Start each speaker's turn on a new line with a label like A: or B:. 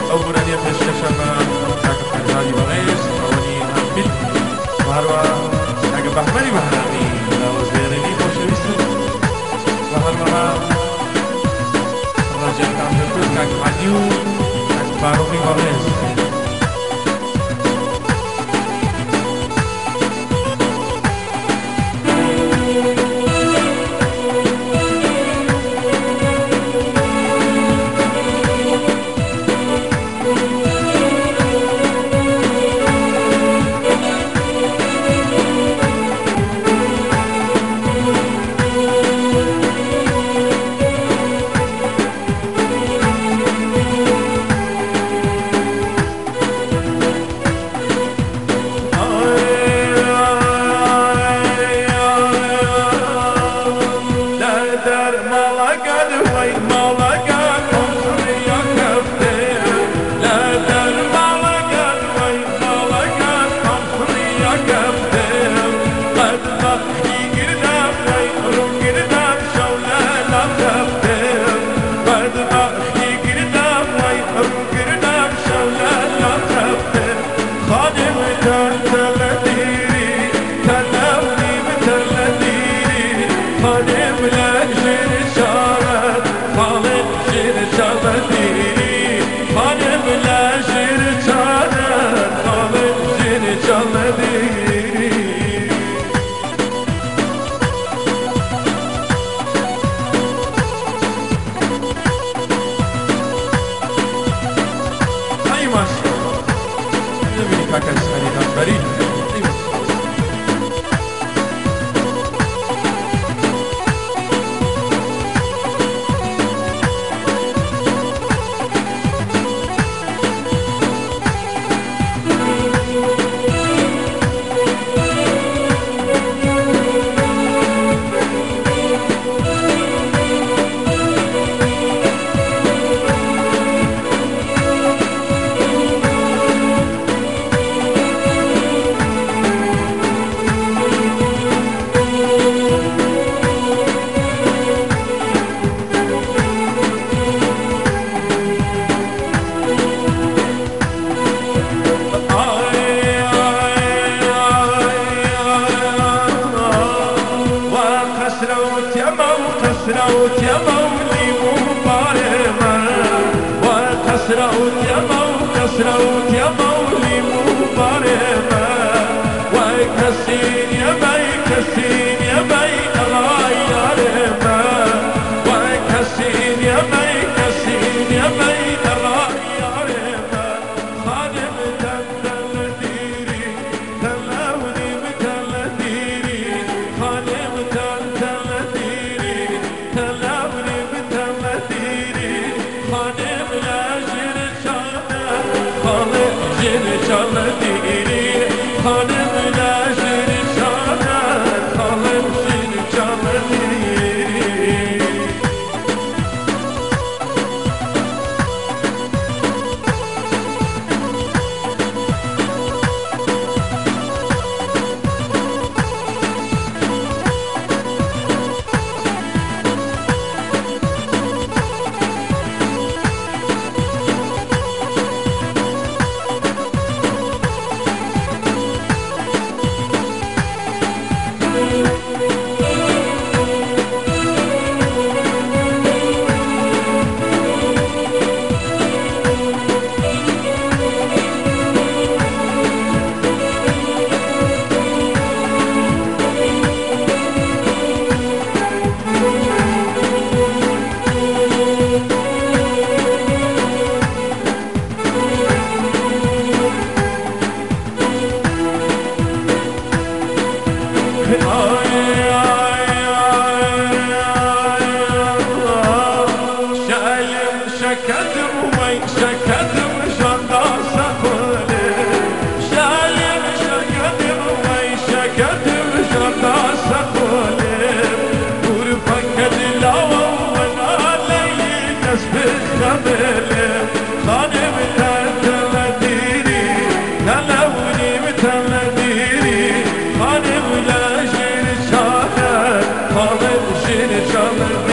A: أوبرانيا بشكشما تاك فرزاني بغيس أولي أمبيل وهروا تاك بحمري بحراني وزيرني خوشويست وهروا رجل كامل تاك عديو تاك بارومي بغيس
B: كسروت يا مولي مبارما وكسروت يا مولي مبارما وكسين يا بي الله يارما وكسين يا بي الله يارما خادم تلديري تلاوني بتلديري خادم تلديري تلاوني بتلديري خادم لا جرشانه خالق جرشانه